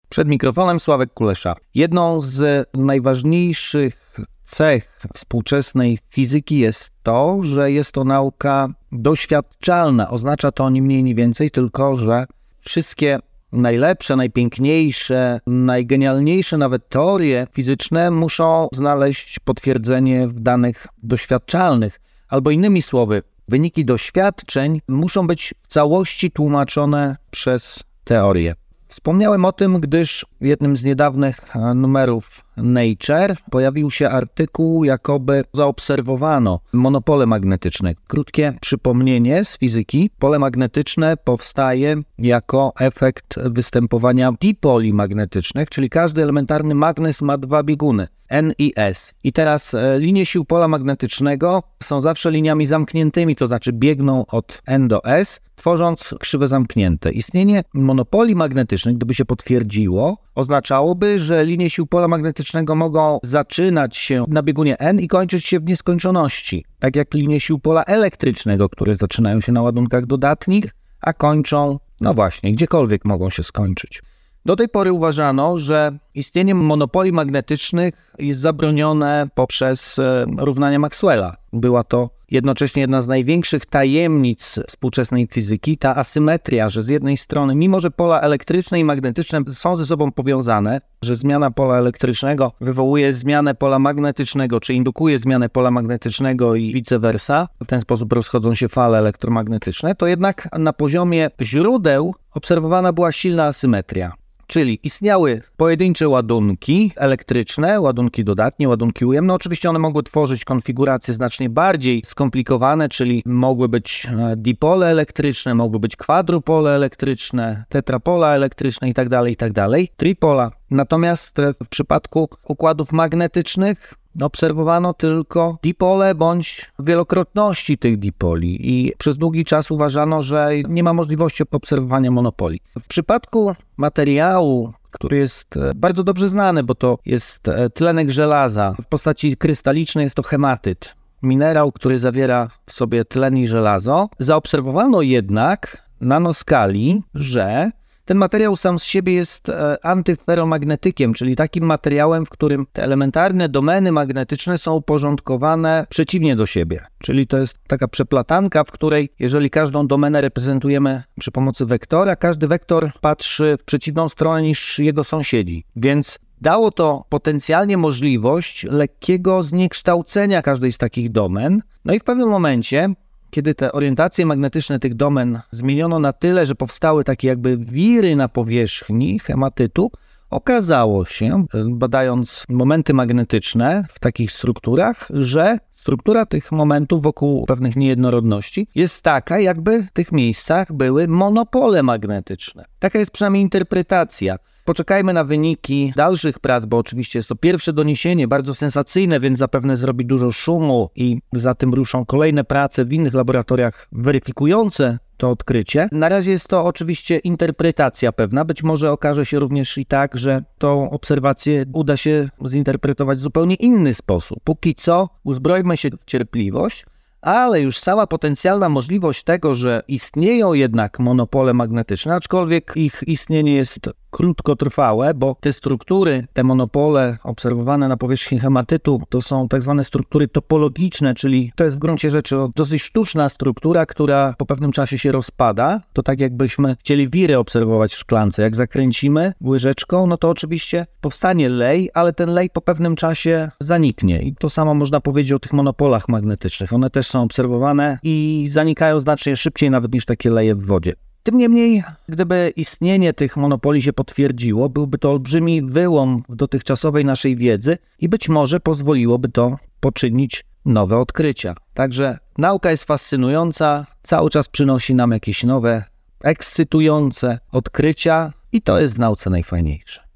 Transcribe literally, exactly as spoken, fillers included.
Przed mikrofonem Sławek Kulesza. Jedną z najważniejszych cech współczesnej fizyki jest to, że jest to nauka doświadczalna. Oznacza to ni mniej, ni więcej, tylko że wszystkie najlepsze, najpiękniejsze, najgenialniejsze nawet teorie fizyczne muszą znaleźć potwierdzenie w danych doświadczalnych. Albo innymi słowy, wyniki doświadczeń muszą być w całości tłumaczone przez teorię. Wspomniałem o tym, gdyż w jednym z niedawnych numerów Nature pojawił się artykuł, jakoby zaobserwowano monopole magnetyczne. Krótkie przypomnienie z fizyki. Pole magnetyczne powstaje jako efekt występowania dipoli magnetycznych, czyli każdy elementarny magnes ma dwa bieguny, N i S. I teraz linie sił pola magnetycznego są zawsze liniami zamkniętymi, to znaczy biegną od N do S, tworząc krzywe zamknięte. Istnienie monopoli magnetycznych, gdyby się potwierdziło, oznaczałoby, że linie sił pola magnetycznego mogą zaczynać się na biegunie N i kończyć się w nieskończoności. Tak jak linie sił pola elektrycznego, które zaczynają się na ładunkach dodatnich, a kończą, no właśnie, gdziekolwiek mogą się skończyć. Do tej pory uważano, że istnienie monopoli magnetycznych jest zabronione poprzez równania Maxwella. Była to jednocześnie jedna z największych tajemnic współczesnej fizyki, ta asymetria, że z jednej strony, mimo że pola elektryczne i magnetyczne są ze sobą powiązane, że zmiana pola elektrycznego wywołuje zmianę pola magnetycznego, czy indukuje zmianę pola magnetycznego i vice versa, w ten sposób rozchodzą się fale elektromagnetyczne, to jednak na poziomie źródeł obserwowana była silna asymetria. Czyli istniały pojedyncze ładunki elektryczne, ładunki dodatnie, ładunki ujemne. Oczywiście one mogły tworzyć konfiguracje znacznie bardziej skomplikowane, czyli mogły być dipole elektryczne, mogły być kwadrupole elektryczne, tetrapola elektryczne itd., itd., tripola. Natomiast w przypadku układów magnetycznych obserwowano tylko dipole bądź wielokrotności tych dipoli i przez długi czas uważano, że nie ma możliwości obserwowania monopoli. W przypadku materiału, który jest bardzo dobrze znany, bo to jest tlenek żelaza w postaci krystalicznej, jest to hematyt, minerał, który zawiera w sobie tlen i żelazo, zaobserwowano jednak nanoskali, że ten materiał sam z siebie jest antyferomagnetykiem, czyli takim materiałem, w którym te elementarne domeny magnetyczne są uporządkowane przeciwnie do siebie. Czyli to jest taka przeplatanka, w której jeżeli każdą domenę reprezentujemy przy pomocy wektora, każdy wektor patrzy w przeciwną stronę niż jego sąsiedzi. Więc dało to potencjalnie możliwość lekkiego zniekształcenia każdej z takich domen. No i w pewnym momencie, kiedy te orientacje magnetyczne tych domen zmieniono na tyle, że powstały takie jakby wiry na powierzchni hematytu, okazało się, badając momenty magnetyczne w takich strukturach, że struktura tych momentów wokół pewnych niejednorodności jest taka, jakby w tych miejscach były monopole magnetyczne. Taka jest przynajmniej interpretacja. Poczekajmy na wyniki dalszych prac, bo oczywiście jest to pierwsze doniesienie, bardzo sensacyjne, więc zapewne zrobi dużo szumu i za tym ruszą kolejne prace w innych laboratoriach weryfikujące to odkrycie. Na razie jest to oczywiście interpretacja pewna, być może okaże się również i tak, że tą obserwację uda się zinterpretować w zupełnie inny sposób. Póki co uzbrojmy się w cierpliwość, ale już sama potencjalna możliwość tego, że istnieją jednak monopole magnetyczne, aczkolwiek ich istnienie jest krótkotrwałe, bo te struktury, te monopole obserwowane na powierzchni hematytu to są tak zwane struktury topologiczne, czyli to jest w gruncie rzeczy dosyć sztuczna struktura, która po pewnym czasie się rozpada. To tak jakbyśmy chcieli wiry obserwować w szklance. Jak zakręcimy łyżeczką, no to oczywiście powstanie lej, ale ten lej po pewnym czasie zaniknie. I to samo można powiedzieć o tych monopolach magnetycznych. One też są obserwowane i zanikają znacznie szybciej nawet niż takie leje w wodzie. Tym niemniej, gdyby istnienie tych monopoli się potwierdziło, byłby to olbrzymi wyłom w dotychczasowej naszej wiedzy i być może pozwoliłoby to poczynić nowe odkrycia. Także nauka jest fascynująca, cały czas przynosi nam jakieś nowe, ekscytujące odkrycia i to jest w nauce najfajniejsze.